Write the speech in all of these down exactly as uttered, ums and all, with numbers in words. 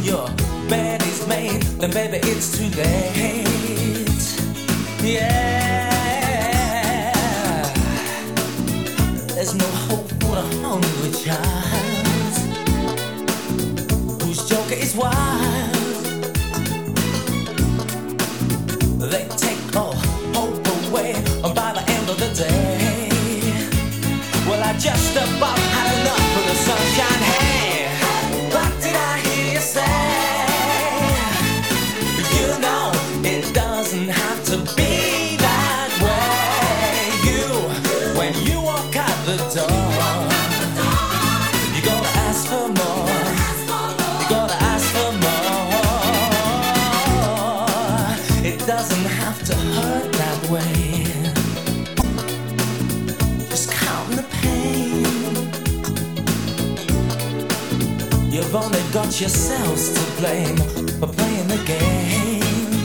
your bed is made, then baby it's too late. Yeah, there's no hope for the hungry child whose joker is wild. They take all hope away by the end of the day. Well, I just about had enough of the sunshine. Hey, what did I hear you say? You know it doesn't have to be that way. You, when you walk out the door, you gotta ask for more. You gotta ask for more. It doesn't have to hurt that way. Just count the pain. You've only got yourselves to blame for playing the game.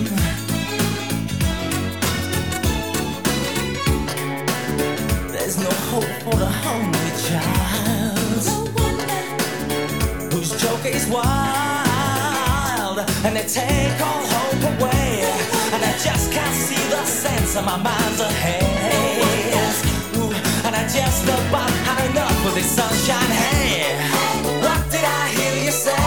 There's no hope for the hungry child whose joker is wild, and they take all hope away, and I just can't see the sense of my mind's ahead. Ooh, and I just about had enough of this sunshine. Hey, what did I hear you say?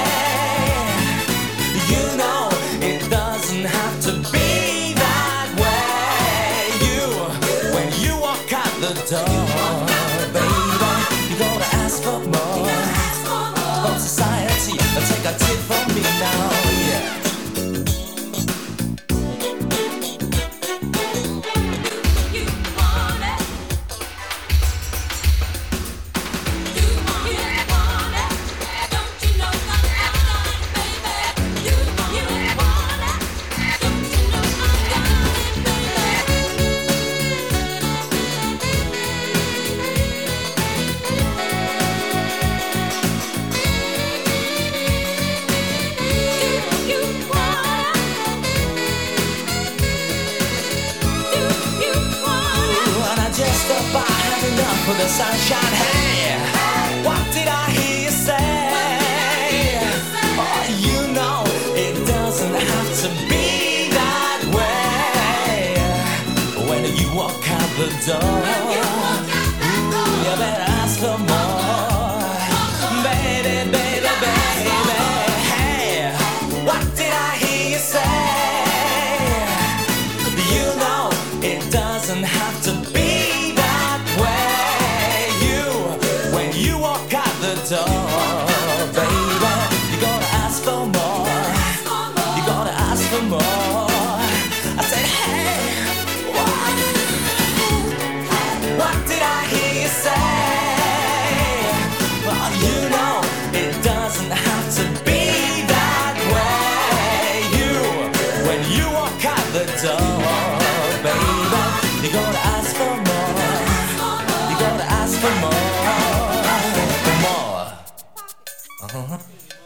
You know it doesn't have to be that way. You, when you walk out the door, baby, you gotta ask for more from society. Take a tip from me now, yeah. For the sunshine, hey, what did I hear you say? Oh, you know it doesn't have to be that way. When you walk out the door, ooh, you better ask for more, baby, baby, baby. Hey, what did I hear you say? You know it doesn't have to be. Door, baby, you gotta ask for more. You gotta ask for more. I said, hey, what? What did I hear you say? Well, you know it doesn't have to be that way. You, when you walk out the door, baby, you gotta ask for more. You gotta ask for more. Uh-huh.